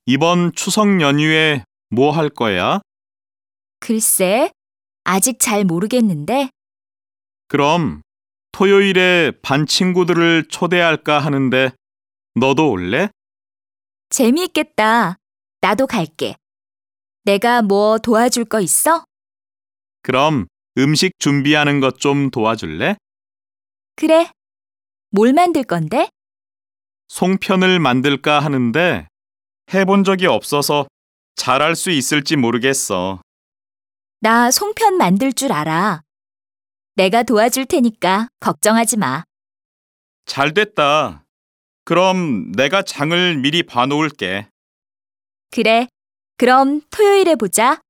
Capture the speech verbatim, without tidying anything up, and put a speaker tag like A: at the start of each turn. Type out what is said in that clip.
A: 이번 추석 연휴에 뭐 할 거야?
B: 글쎄, 아직 잘 모르겠는데.
A: 그럼 토요일에 반 친구들을 초대할까 하는데 너도 올래?
B: 재미있겠다. 나도 갈게. 내가 뭐 도와줄 거 있어?
A: 그럼 음식 준비하는 것 좀 도와줄래?
B: 그래. 뭘 만들 건데?
A: 송편을 만들까 하는데 해본 적이 없어서 잘할 수 있을지 모르겠어.
B: 나 송편 만들 줄 알아. 내가 도와줄 테니까 걱정하지 마.
A: 잘 됐다. 그럼 내가 장을 미리 봐놓을게.
B: 그래. 그럼 토요일에 보자.